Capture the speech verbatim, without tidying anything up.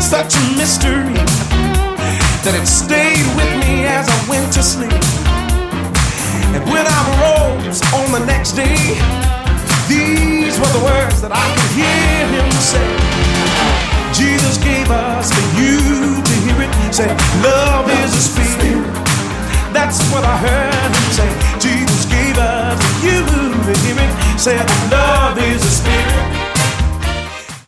such a mystery that it stayed with me as I went to sleep. And when I rose on the next day, these were the words that I could hear him say. Jesus gave us for you to hear it. Say, love is a spirit. That's what I heard him say. Jesus gave us for you to hear it. Say, love is a spirit.